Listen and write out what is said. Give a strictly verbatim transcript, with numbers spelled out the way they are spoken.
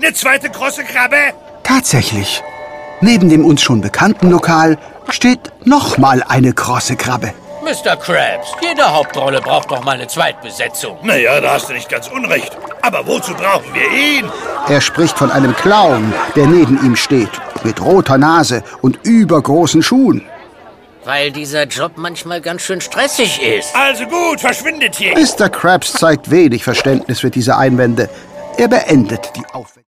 Eine zweite große Krabbe? Tatsächlich. Neben dem uns schon bekannten Lokal steht nochmal eine krosse Krabbe. Mister Krabs, jede Hauptrolle braucht doch mal eine Zweitbesetzung. Naja, da hast du nicht ganz unrecht. Aber wozu brauchen wir ihn? Er spricht von einem Clown, der neben ihm steht, mit roter Nase und übergroßen Schuhen. Weil dieser Job manchmal ganz schön stressig ist. Also gut, verschwindet hier. Mister Krabs zeigt wenig Verständnis für diese Einwände. Er beendet die Aufwendung.